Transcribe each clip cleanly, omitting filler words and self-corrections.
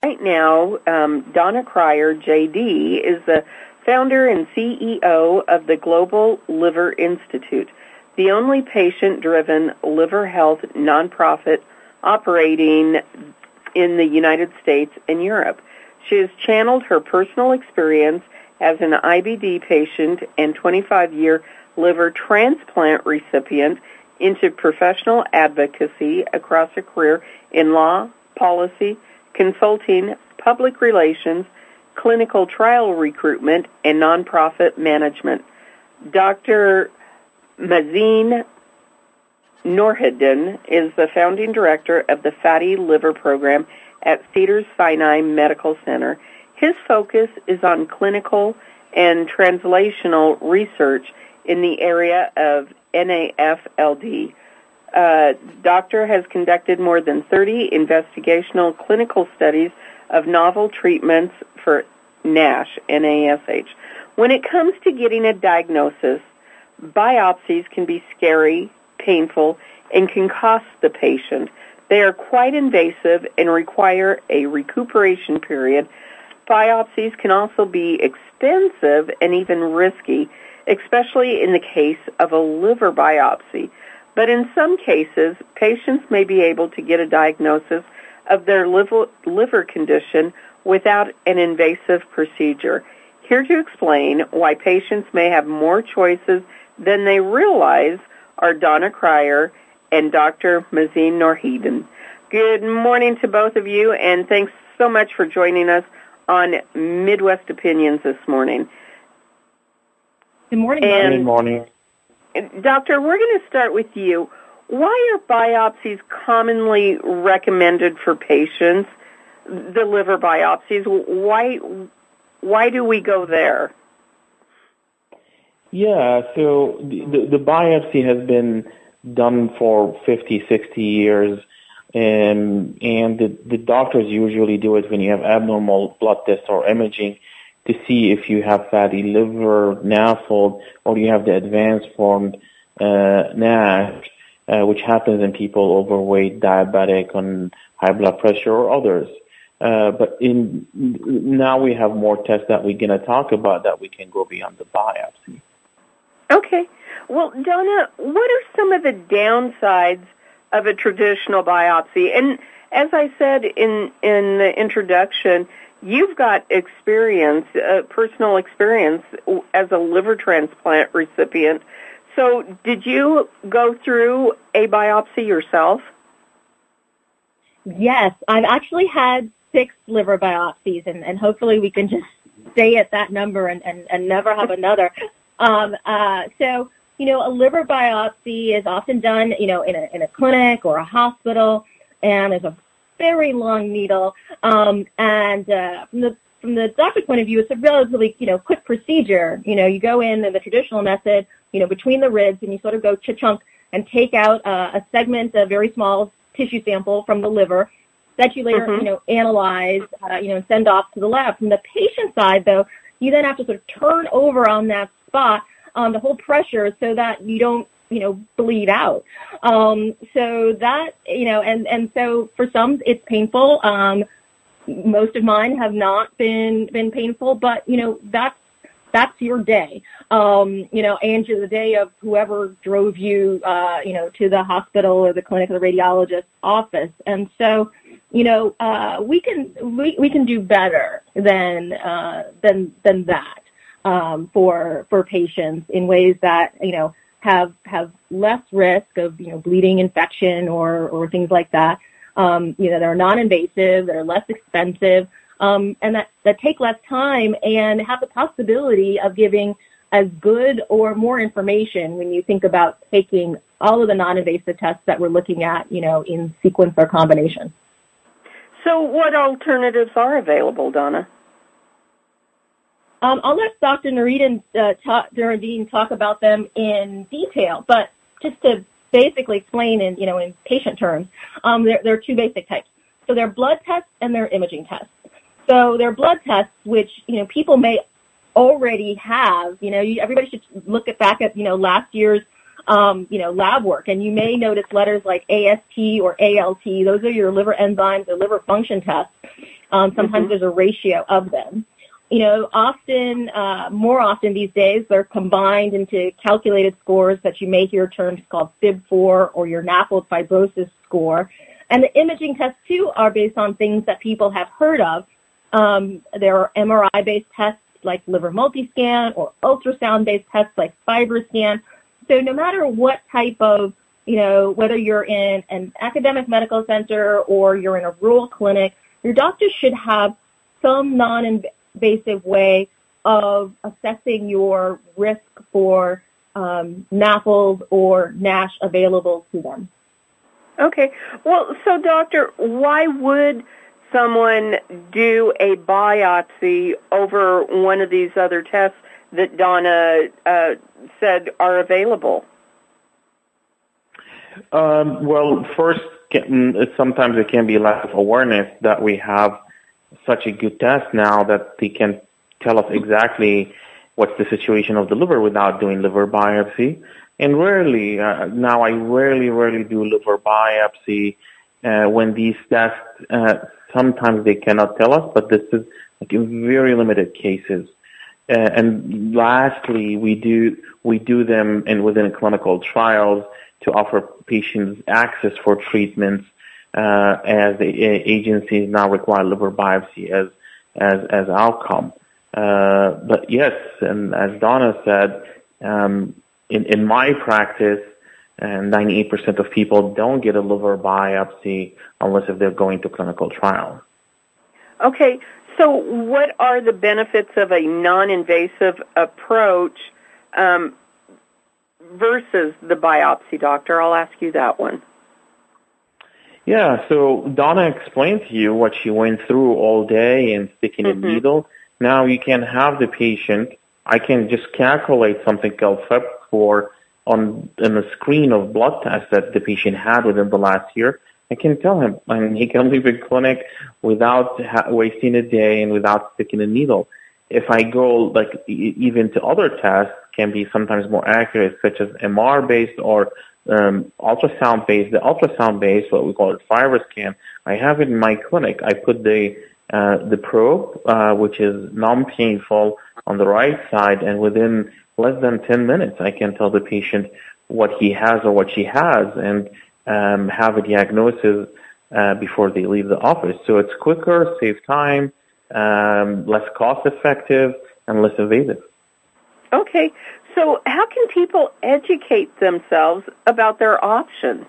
Right now, Donna Cryer, JD, is the founder and CEO of the Global Liver Institute, the only patient-driven liver health nonprofit operating in the United States and Europe. She has channeled her personal experience as an IBD patient and 25-year liver transplant recipient into professional advocacy across her career in law, policy, consulting, public relations, clinical trial recruitment, and nonprofit management. Dr. Mazin Norheddin is the founding director of the Fatty Liver Program at Cedars-Sinai Medical Center. His focus is on clinical and translational research in the area of NAFLD. Doctor has conducted more than 30 investigational clinical studies of novel treatments for NASH, N-A-S-H. When it comes to getting a diagnosis, biopsies can be scary, painful, and can cost the patient. They are quite invasive and require a recuperation period. Biopsies can also be expensive and even risky, especially in the case of a liver biopsy. But in some cases, patients may be able to get a diagnosis of their liver condition without an invasive procedure. Here to explain why patients may have more choices than they realize are Donna Cryer and Dr. Mazin Norheddin. Good morning to both of you, and thanks so much for joining us on Midwest Opinions this morning. Good morning. Good morning. Doctor, we're going to start with you. Why are biopsies commonly recommended for patients, the liver biopsies? Why do we go there? Yeah, so the biopsy has been done for 50, 60 years, and the doctors usually do it when you have abnormal blood tests or imaging to see if you have fatty liver, NAFLD, or you have the advanced form NASH, which happens in people overweight, diabetic, on high blood pressure, or others. But now we have more tests that we're going to talk about that we can go beyond the biopsy. Okay. Well, Donna, what are some of the downsides of a traditional biopsy? And as I said in the introduction, you've got experience, personal experience as a liver transplant recipient. So did you go through a biopsy yourself? Yes, I've actually had 6 liver biopsies, and hopefully we can just stay at that number and never have another. So, a liver biopsy is often done, in a clinic or a hospital, and there's a very long needle. And from the doctor's point of view, it's a relatively, quick procedure. You go in the traditional method, between the ribs, and you sort of go cha-chunk and take out a segment, a very small tissue sample from the liver that you later, analyze, and send off to the lab. From the patient side, though, you then have to sort of turn over on that spot the whole pressure so that you don't, bleed out. So that, and so for some it's painful. Most of mine have not been painful, but, that's your day, and the day of whoever drove you, to the hospital or the clinic or the radiologist's office. And so, we can do better than that, for patients in ways that, have less risk of, bleeding, infection, or things like that. That are non-invasive, that are less expensive, and that take less time and have the possibility of giving as good or more information when you think about taking all of the non-invasive tests that we're looking at, in sequence or combination. So what alternatives are available, Donna? I'll let Dr. Norheddin talk about them in detail, but just to basically explain in patient terms, there are 2 basic types. So there are blood tests and there are imaging tests. So there are blood tests, which, people may already have. Everybody should look back at, last year's, lab work, and you may notice letters like AST or ALT. Those are your liver enzymes or liver function tests. Sometimes there's a ratio of them. You know, more often these days, they're combined into calculated scores that you may hear terms called FIB-4 or your NAFLD fibrosis score. And the imaging tests, too, are based on things that people have heard of. There are MRI-based tests like liver multiscan or ultrasound-based tests like FibroScan. So no matter what type of, you know, whether you're in an academic medical center or you're in a rural clinic, your doctor should have some non-invasive way of assessing your risk for NAFLD or NASH available to them. Okay. Well, so doctor, why would someone do a biopsy over one of these other tests that Donna said are available? Well, first, sometimes it can be lack of awareness that we have such a good test now that they can tell us exactly what's the situation of the liver without doing liver biopsy. And rarely, now I rarely do liver biopsy when these tests, sometimes they cannot tell us, but this is like in very limited cases. And lastly, we do them within clinical trials to offer patients access for treatments, as the agencies now require liver biopsy as outcome. But yes, and as Donna said, in my practice, 98% of people don't get a liver biopsy unless if they're going to clinical trial. Okay, so what are the benefits of a non-invasive approach versus the biopsy, doctor? I'll ask you that one. Yeah, so Donna explained to you what she went through all day and sticking a needle. Now you can have the patient, I can just calculate something called FIB-4 on the screen of blood tests that the patient had within the last year. I can tell him, and he can leave the clinic without wasting a day and without sticking a needle. If I go even to other tests, can be sometimes more accurate, such as MR-based or ultrasound-based. The ultrasound-based, what we call it FibroScan, I have it in my clinic. I put the probe, which is non-painful, on the right side, and within less than 10 minutes, I can tell the patient what he has or what she has and have a diagnosis before they leave the office. So it's quicker, saves time, less cost-effective, and less invasive. Okay, so how can people educate themselves about their options?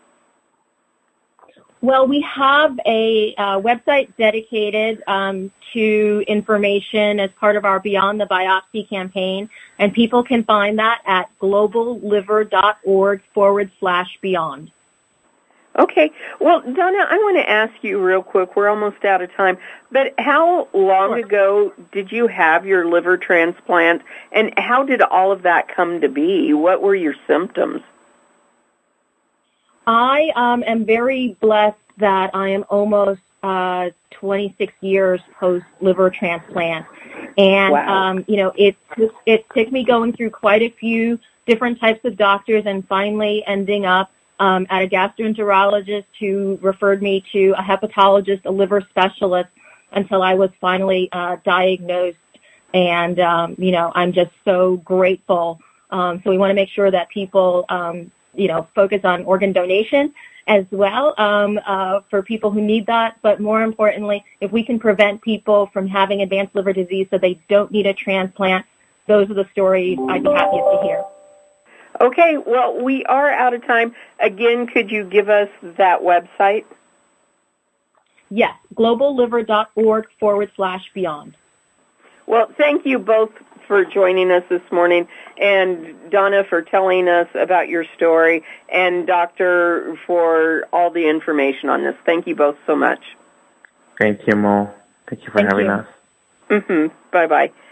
Well, we have a website dedicated to information as part of our Beyond the Biopsy campaign, and people can find that at globalliver.org/beyond. Okay. Well, Donna, I want to ask you real quick. We're almost out of time. But how long ago did you have your liver transplant, and how did all of that come to be? What were your symptoms? I am very blessed that I am almost 26 years post-liver transplant. And, wow. It took me going through quite a few different types of doctors and finally ending up at a gastroenterologist who referred me to a hepatologist, a liver specialist, until I was finally diagnosed. And, I'm just so grateful. So we want to make sure that people, focus on organ donation as well for people who need that. But more importantly, if we can prevent people from having advanced liver disease so they don't need a transplant, those are the stories I'd be happiest to hear. Okay, well, we are out of time. Again, could you give us that website? Yes, globalliver.org/beyond. Well, thank you both for joining us this morning, and Donna for telling us about your story, and Doctor for all the information on this. Thank you both so much. Thank you, Mo. Thank you for having us. Bye-bye.